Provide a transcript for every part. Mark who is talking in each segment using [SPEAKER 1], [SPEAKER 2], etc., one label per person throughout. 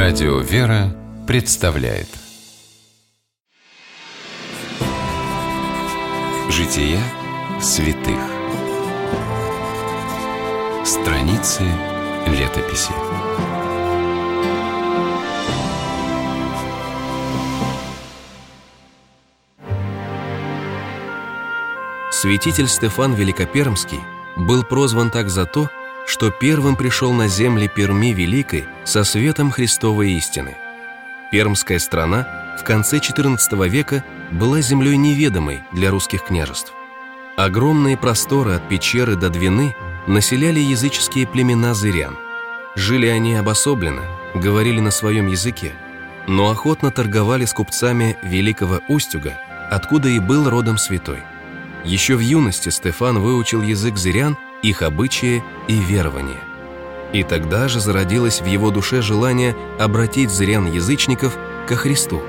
[SPEAKER 1] Радио «Вера» представляет Жития святых. Страницы летописи.
[SPEAKER 2] Святитель Стефан Великопермский был прозван так за то, что первым пришел на земли Перми Великой со светом Христовой истины. Пермская страна в конце XIV века была землей неведомой для русских княжеств. Огромные просторы от Печеры до Двины населяли языческие племена зырян. Жили они обособленно, говорили на своем языке, но охотно торговали с купцами Великого Устюга, откуда и был родом святой. Еще в юности Стефан выучил язык зырян, их обычаи и верования. И тогда же зародилось в его душе желание обратить зырян-язычников ко Христу.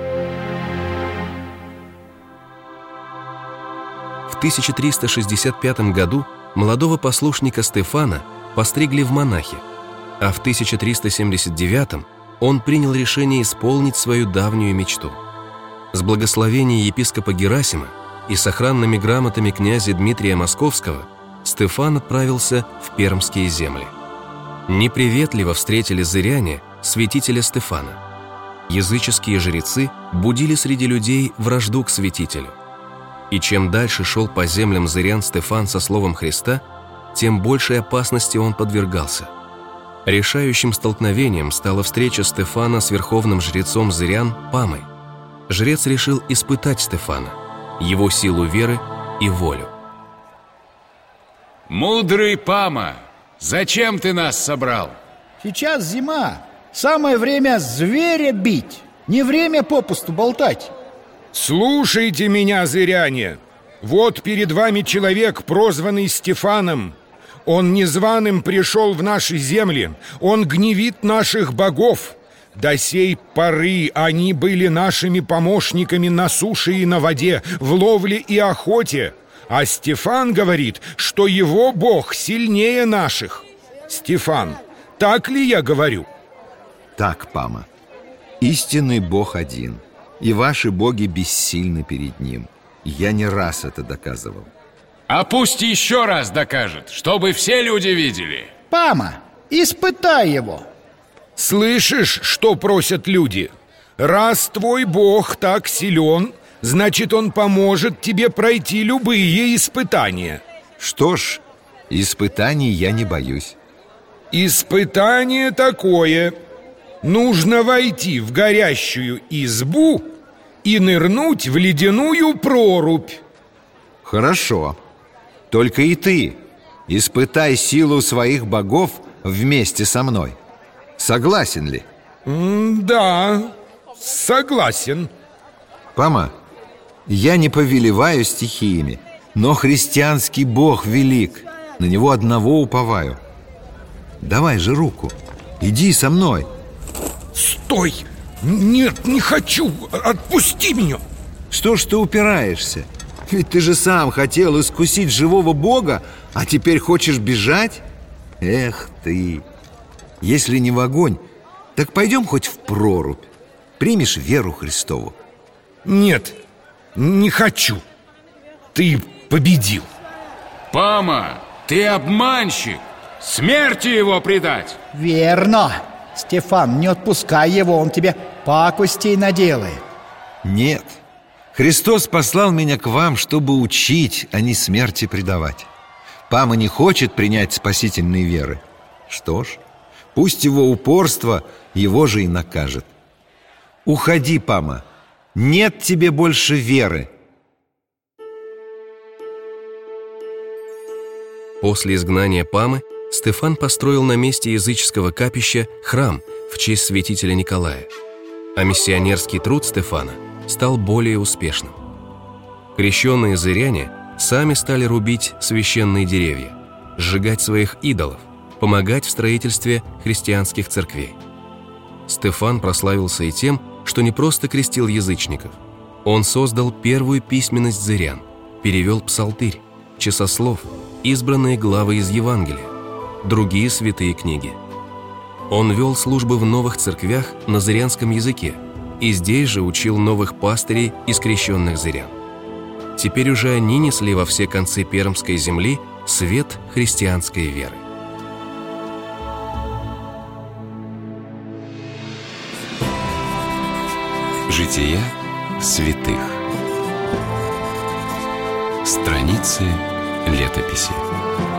[SPEAKER 2] В 1365 году молодого послушника Стефана постригли в монахи, а в 1379 он принял решение исполнить свою давнюю мечту. С благословения епископа Герасима и с охранными грамотами князя Дмитрия Московского Стефан отправился в пермские земли. Неприветливо встретили зыряне святителя Стефана. Языческие жрецы будили среди людей вражду к святителю. И чем дальше шел по землям зырян Стефан со словом Христа, тем большей опасности он подвергался. Решающим столкновением стала встреча Стефана с верховным жрецом зырян Памой. Жрец решил испытать Стефана, его силу веры и волю.
[SPEAKER 3] Мудрый Пама, зачем ты нас собрал?
[SPEAKER 4] Сейчас зима, самое время зверя бить, не время попусту болтать.
[SPEAKER 5] Слушайте меня, зыряне. Вот перед вами человек, прозванный Стефаном. Он незваным пришел в наши земли, он гневит наших богов. До сей поры они были нашими помощниками на суше и на воде, в ловле и охоте. А Стефан говорит, что его бог сильнее наших. Стефан, так ли я говорю?
[SPEAKER 6] Так, Пама. Истинный Бог один, и ваши боги бессильны перед ним. Я не раз это доказывал.
[SPEAKER 3] А пусть еще раз докажет, чтобы все люди видели.
[SPEAKER 4] Пама, испытай его.
[SPEAKER 5] Слышишь, что просят люди? Раз твой бог так силен, значит, он поможет тебе пройти любые испытания.
[SPEAKER 6] Что ж, испытаний я не боюсь.
[SPEAKER 5] Испытание такое. Нужно войти в горящую избу и нырнуть в ледяную прорубь.
[SPEAKER 6] Хорошо. Только и ты испытай силу своих богов вместе со мной. Согласен ли?
[SPEAKER 5] Да, согласен.
[SPEAKER 6] Пама, я не повелеваю стихиями, но христианский Бог велик, на Него одного уповаю. Давай же руку, иди со мной.
[SPEAKER 5] Стой! Нет, не хочу! Отпусти меня!
[SPEAKER 6] Что ж ты упираешься? Ведь ты же сам хотел искусить живого Бога, а теперь хочешь бежать? Эх ты! Если не в огонь, так пойдем хоть в прорубь. Примешь веру Христову?
[SPEAKER 5] Нет, не хочу. Ты победил.
[SPEAKER 3] Пама, ты обманщик. Смерти его предать.
[SPEAKER 4] Верно. Стефан, не отпускай его, он тебе пакостей наделает.
[SPEAKER 6] Нет. Христос послал меня к вам, чтобы учить, а не смерти предавать. Пама не хочет принять спасительной веры. Что ж, пусть его упорство его же и накажет. Уходи, Пама. Нет тебе больше веры.
[SPEAKER 2] После изгнания Памы Стефан построил на месте языческого капища храм в честь святителя Николая, а миссионерский труд Стефана стал более успешным. Крещенные зыряне сами стали рубить священные деревья, сжигать своих идолов, помогать в строительстве христианских церквей. Стефан прославился и тем, что не просто крестил язычников. Он создал первую письменность зырян, перевел псалтырь, часослов, избранные главы из Евангелия, другие святые книги. Он вел службы в новых церквях на зырянском языке и здесь же учил новых пастырей из крещенных зырян. Теперь уже они несли во все концы пермской земли свет христианской веры.
[SPEAKER 1] Жития святых. Страницы летописи.